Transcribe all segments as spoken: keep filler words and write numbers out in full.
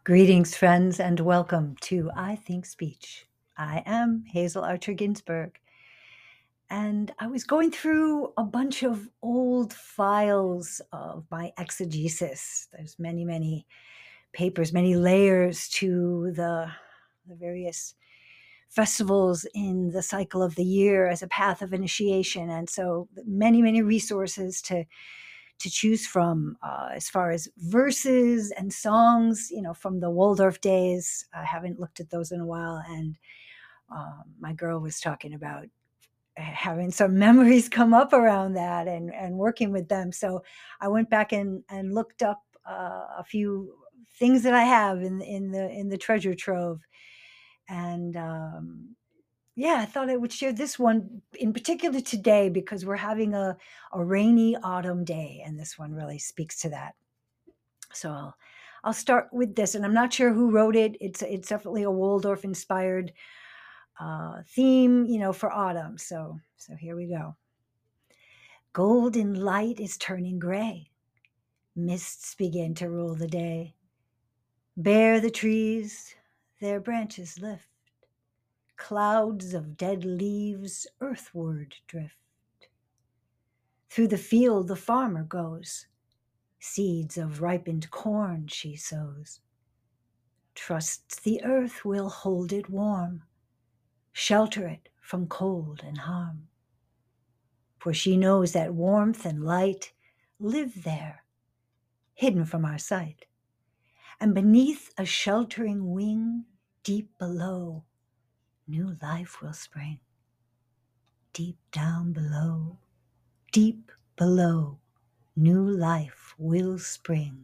Greetings, friends, and welcome to I Think Speech. I am Hazel Archer Ginsburg, and I was going through a bunch of old files of my exegesis. There's many, many papers, many layers to the, the various festivals in the cycle of the year as a path of initiation, and so many, many resources to to choose from uh, as far as verses and songs, you know, from the Waldorf days. I haven't looked at those in a while. And um, my girl was talking about having some memories come up around that and, and working with them. So I went back and, and looked up uh, a few things that I have in, in the in the treasure trove. And um, yeah, I thought I would share this one in particular today because we're having a, a rainy autumn day, and this one really speaks to that. So I'll, I'll start with this, and I'm not sure who wrote it. It's it's definitely a Waldorf inspired uh, theme, you know, for autumn. So so here we go. Golden light is turning gray. Mists begin to rule the day. Bare the trees, their branches lift. Clouds of dead leaves earthward drift. Through the field the farmer goes. Seeds of ripened corn she sows. Trusts the earth will hold it warm, shelter it from cold and harm. For she knows that warmth and light live there, hidden from our sight. And beneath a sheltering wing, deep below, new life will spring. Deep down below, deep below, new life will spring.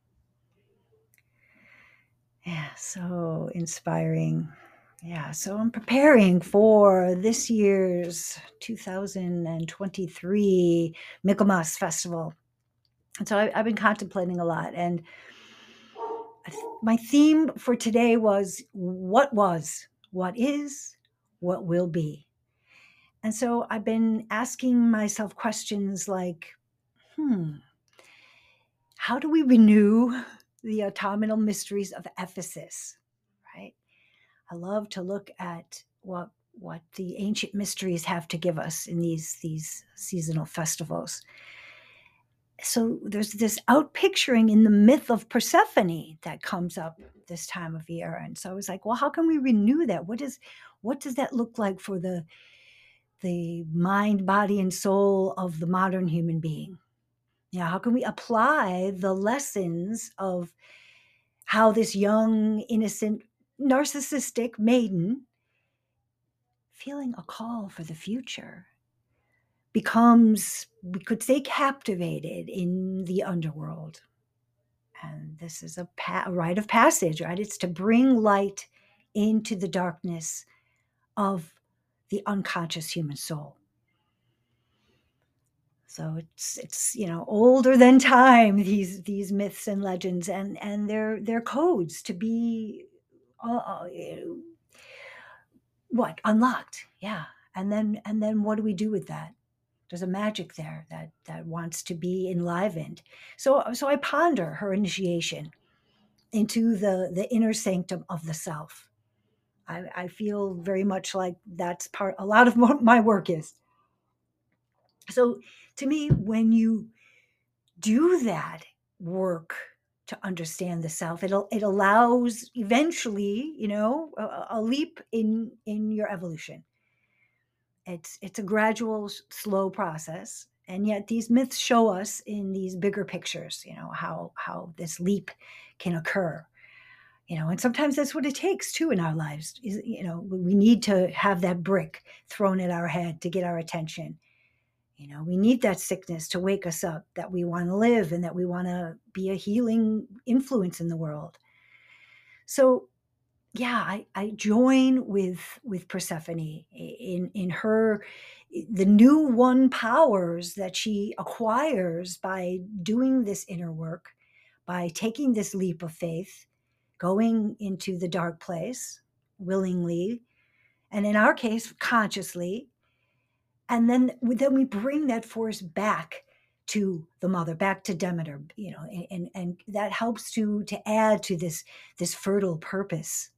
Yeah, so inspiring. Yeah, so I'm preparing for this year's two thousand twenty-three Michaelmas Festival. And so I, I've been contemplating a lot. And my theme for today was what was, what is, what will be. And so I've been asking myself questions like, hmm, how do we renew the autumnal mysteries of Ephesus, right? I love to look at what what the ancient mysteries have to give us in these these seasonal festivals. So there's this outpicturing in the myth of Persephone that comes up this time of year. And so I was like, well, how can we renew that? What is what does that look like for the the mind, body, and soul of the modern human being? Yeah, how can we apply the lessons of how this young, innocent, narcissistic maiden feeling a call for the future becomes, we could say, captivated in the underworld. And this is a, pa- a rite of passage, right? It's to bring light into the darkness of the unconscious human soul. So it's it's you know older than time, these these myths and legends, and and their their codes to be uh, uh, what unlocked, yeah. And then and then what do we do with that? There's a magic there that that wants to be enlivened. So so I ponder her initiation into the the inner sanctum of the self. I, I feel very much like that's part. A lot of my work is. So to me, when you do that work to understand the self, it it allows eventually, you know, a, a leap in in your evolution. It's it's a gradual, slow process, and yet these myths show us in these bigger pictures, you know, how how this leap can occur. You know, and sometimes that's what it takes too in our lives. Is you know, we need to have that brick thrown at our head to get our attention. You know, we need that sickness to wake us up that we want to live and that we want to be a healing influence in the world. So yeah, I, I join with with Persephone in in her the new one powers that she acquires by doing this inner work, by taking this leap of faith, going into the dark place willingly, and in our case, consciously, and then then we bring that force back to the mother, back to Demeter, you know, and, and, and that helps to, to add to this, this fertile purpose.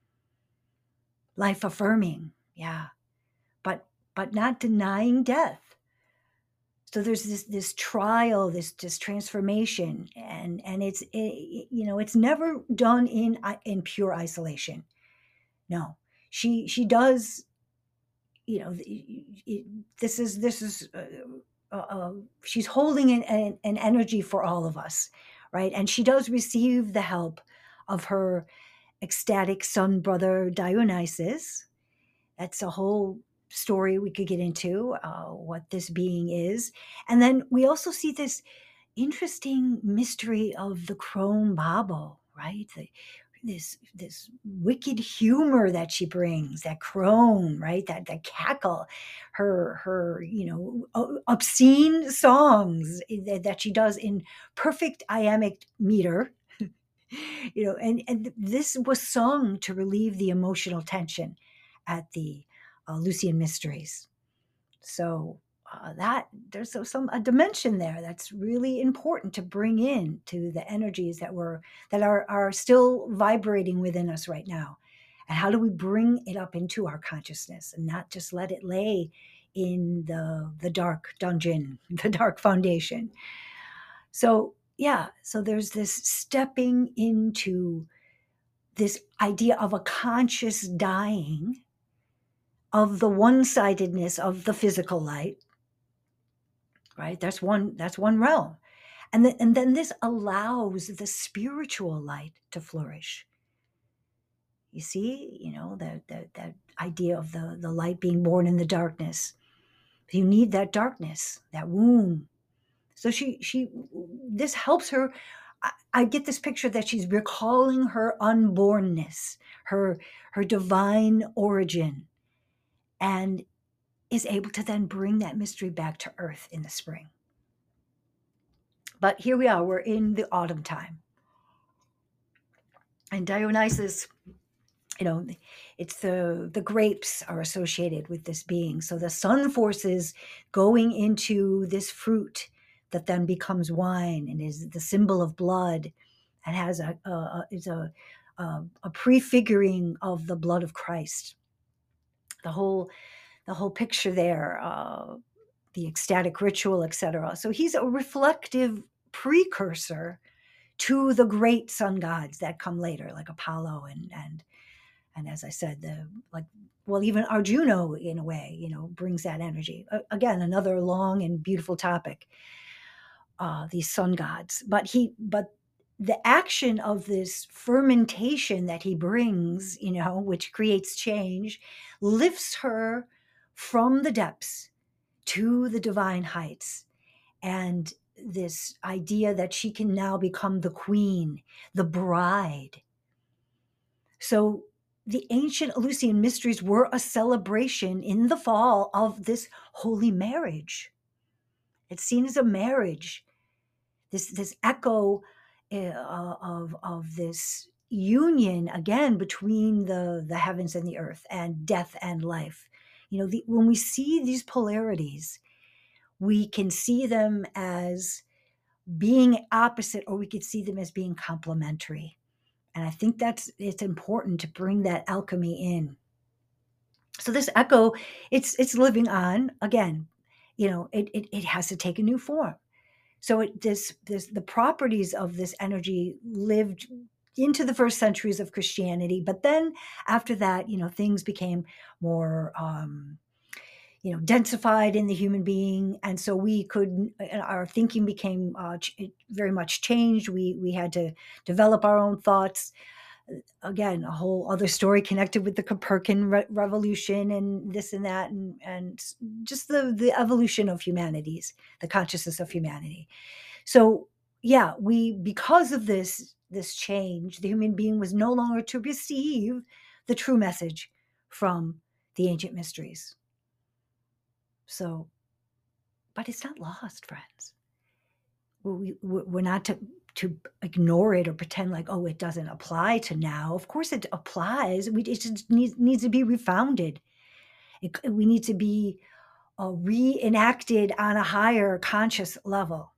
Life affirming. Yeah. But, but not denying death. So there's this this trial, this this transformation, and and it's it, you know it's never done in in pure isolation. No, she she does, you know it, this is this is uh, uh, uh, she's holding an, an an energy for all of us, right? And she does receive the help of her ecstatic son brother Dionysus. That's a whole story we could get into, uh, what this being is. And then we also see this interesting mystery of the crone Baubo, right? The, this this wicked humor that she brings, that crone, right? That that cackle, her her you know obscene songs that, that she does in perfect iambic meter, you know, and and this was sung to relieve the emotional tension at the uh, Lucian Mysteries. So uh, that there's so- some a dimension there that's really important to bring in to the energies that were that are are still vibrating within us right now, and how do we bring it up into our consciousness and not just let it lay in the the dark dungeon, the dark foundation. So yeah, so there's this stepping into this idea of a conscious dying of the one-sidedness of the physical light, right? That's one that's one realm. And then, and then this allows the spiritual light to flourish. You see, you know, that that that idea of the the light being born in the darkness. You need that darkness, that womb. So she she this helps her. I, I get this picture that she's recalling her unbornness, her her divine origin, and is able to then bring that mystery back to earth in the spring. But here we are, we're in the autumn time. And Dionysus, you know, it's the the grapes are associated with this being. So the sun forces going into this fruit that then becomes wine and is the symbol of blood and has a, a, a is a, a a prefiguring of the blood of Christ. The whole the whole picture there, uh, the ecstatic ritual, et cetera. So he's a reflective precursor to the great sun gods that come later, like Apollo and and and as I said, the like well, even Arjuno in a way, you know, brings that energy. Uh, again, another long and beautiful topic. Uh, these sun gods, but he but the action of this fermentation that he brings, you know, which creates change, lifts her from the depths to the divine heights. And this idea that she can now become the queen, the bride. So the ancient Eleusinian mysteries were a celebration in the fall of this holy marriage. It's seen as a marriage, this this echo uh, of of this union again between the the heavens and the earth, and death and life. You know, the, when we see these polarities, we can see them as being opposite, or we could see them as being complementary. And I think that's it's important to bring that alchemy in. So this echo, it's it's living on again. You know, it it, it has to take a new form. So it, this this the properties of this energy lived into the first centuries of Christianity, but then after that, you know, things became more um, you know, densified in the human being, and so we could our thinking became uh, ch- very much changed. We we had to develop our own thoughts. Again, a whole other story connected with the Copernican re- revolution and this and that, and and just the the evolution of humanities, the consciousness of humanity. So yeah, we because of this this change, the human being was no longer to receive the true message from the ancient mysteries. So, but it's not lost, friends. We, we- we're not to to ignore it or pretend like, oh, it doesn't apply to now. Of course, it applies. We it just needs needs to be refounded. It, we need to be uh, reenacted on a higher conscious level.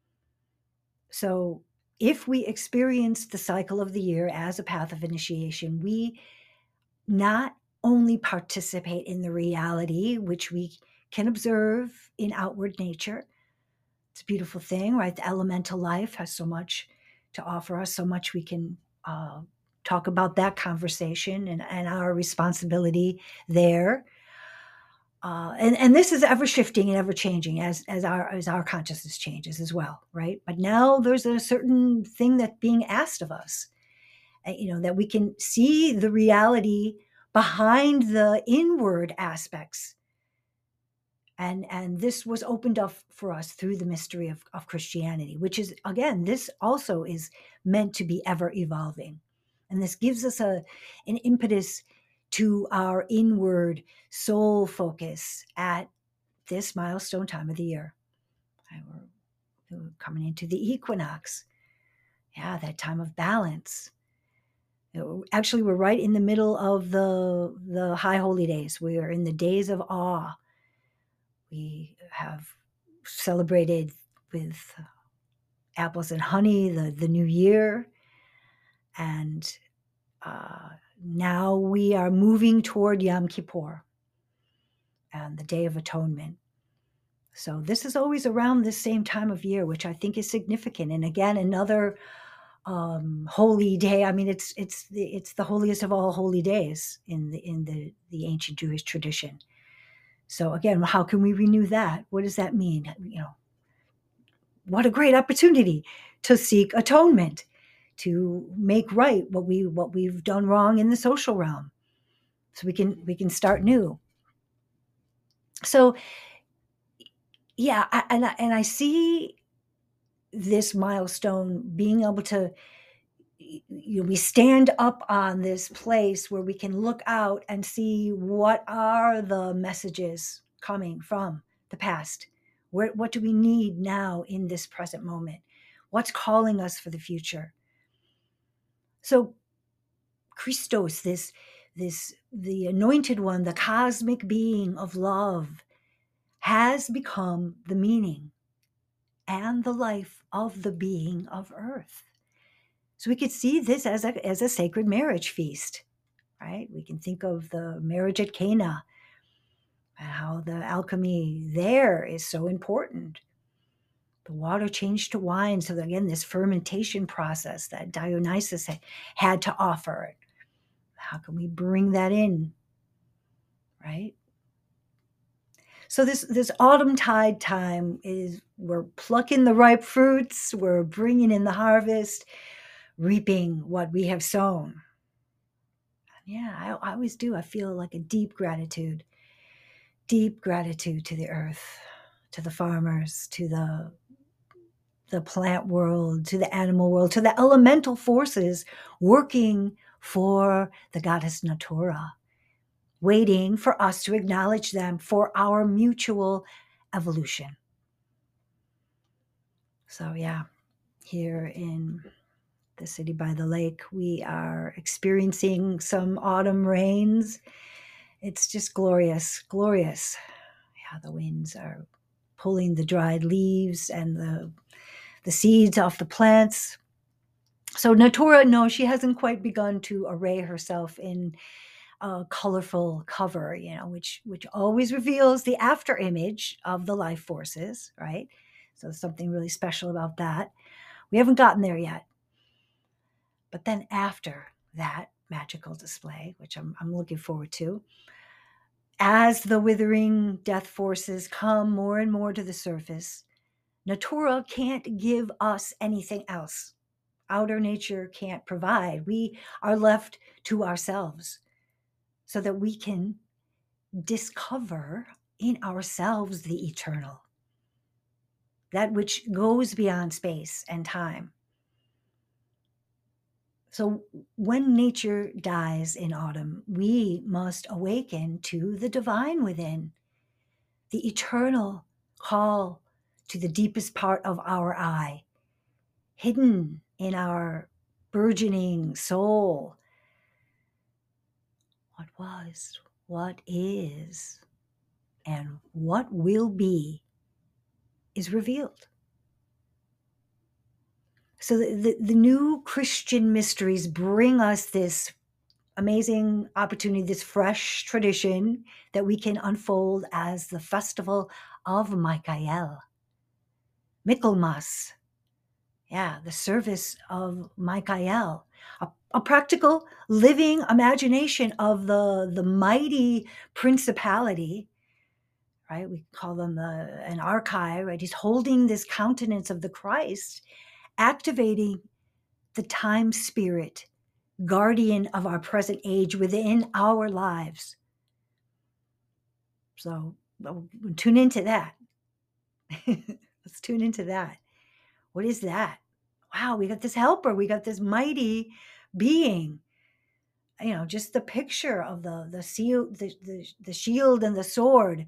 So if we experience the cycle of the year as a path of initiation, we not only participate in the reality, which we can observe in outward nature. It's a beautiful thing, right? The elemental life has so much to offer us, so much we can uh, talk about that conversation and, and our responsibility there. Uh, and, and this is ever shifting and ever changing as, as our as our consciousness changes as well, right? But now there's a certain thing that's being asked of us, uh, you know, that we can see the reality behind the inward aspects. And, and this was opened up for us through the mystery of, of Christianity, which is, again, this also is meant to be ever evolving. And this gives us a, an impetus to our inward soul focus at this milestone time of the year. We're, we're coming into the equinox. Yeah, that time of balance. Actually, we're right in the middle of the the high holy days. We are in the days of awe. We have celebrated with apples and honey the the new year, and uh, now we are moving toward Yom Kippur and the Day of Atonement. So this is always around the same time of year, which I think is significant. And again, another um, holy day. I mean, it's it's the it's the holiest of all holy days in the in the the ancient Jewish tradition. So again, how can we renew that? What does that mean? You know, what a great opportunity to seek atonement, to make right what we what we've done wrong in the social realm, so we can we can start new. So yeah, I, and I, and I see this milestone being able to, you know, we stand up on this place where we can look out and see what are the messages coming from the past. Where, what do we need now in this present moment? What's calling us for the future? So Christos, this, this, the anointed one, the cosmic being of love, has become the meaning and the life of the being of earth. So we could see this as a, as a sacred marriage feast, right? We can think of the marriage at Cana and how the alchemy there is so important. The water changed to wine. So again, this fermentation process that Dionysus had, had to offer. How can we bring that in, right? So this this autumn tide time is, we're plucking the ripe fruits, we're bringing in the harvest, reaping what we have sown. Yeah, I, I always do. I feel like a deep gratitude, deep gratitude to the earth, to the farmers, to the the plant world, to the animal world, to the elemental forces working for the goddess Natura, waiting for us to acknowledge them for our mutual evolution. So yeah, here in the city by the lake, we are experiencing some autumn rains. It's just glorious, glorious. Yeah, the winds are pulling the dried leaves and the the seeds off the plants. So Natura, no, she hasn't quite begun to array herself in a colorful cover, you know, which which always reveals the after image of the life forces, right? So there's something really special about that. We haven't gotten there yet. But then after that magical display, which I'm, I'm looking forward to, as the withering death forces come more and more to the surface, Natura can't give us anything else. Outer nature can't provide. We are left to ourselves so that we can discover in ourselves the eternal, that which goes beyond space and time. So when nature dies in autumn, we must awaken to the divine within, the eternal call to the deepest part of our I, hidden in our burgeoning soul. What was, what is, and what will be is revealed. So the, the, the new Christian mysteries bring us this amazing opportunity, this fresh tradition that we can unfold as the festival of Michael, Michaelmas. Yeah, the service of Michael, a, a practical living imagination of the, the mighty principality, right? We call them the, an archive, right? He's holding this countenance of the Christ, activating the time spirit, guardian of our present age within our lives. So well, tune into that. Let's tune into that. What is that? Wow, we got this helper. We got this mighty being. You know, just the picture of the the seal, the, the, the shield and the sword.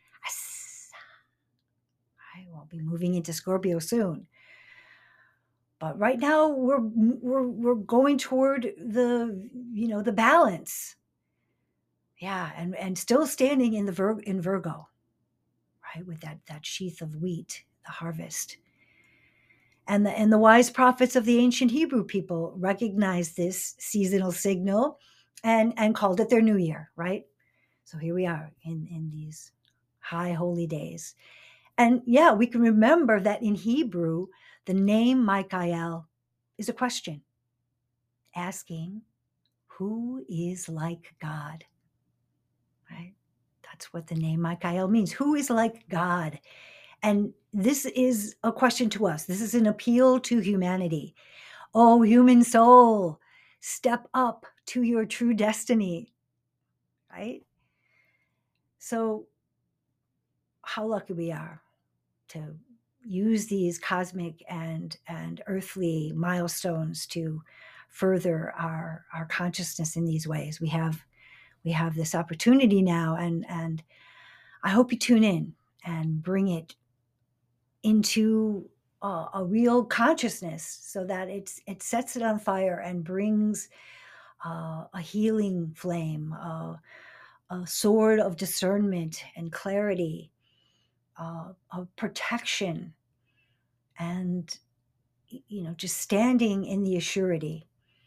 I will be moving into Scorpio soon. But right now we're we're we're going toward the you know the balance. Yeah, and and still standing in the Vir- in Virgo, right, with that that sheath of wheat, the harvest. And the and the wise prophets of the ancient Hebrew people recognized this seasonal signal and and called it their new year, right? So here we are in in these high holy days. And yeah, we can remember that in Hebrew, the name Michael is a question asking, who is like God? Right? That's what the name Michael means. Who is like God? And this is a question to us. This is an appeal to humanity. Oh, human soul, step up to your true destiny, right? So, how lucky we are to use these cosmic and and earthly milestones to further our our consciousness in these ways. We have we have this opportunity now, and and I hope you tune in and bring it into a, a real consciousness so that it's it sets it on fire and brings uh, a healing flame, uh, a sword of discernment and clarity, uh, of protection, and you know, just standing in the assurity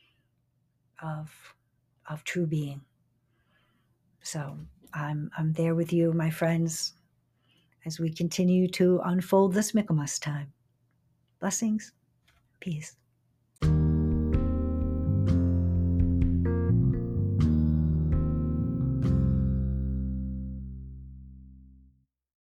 of of true being. So I'm I'm there with you, my friends, as we continue to unfold this Michaelmas time. Blessings, peace.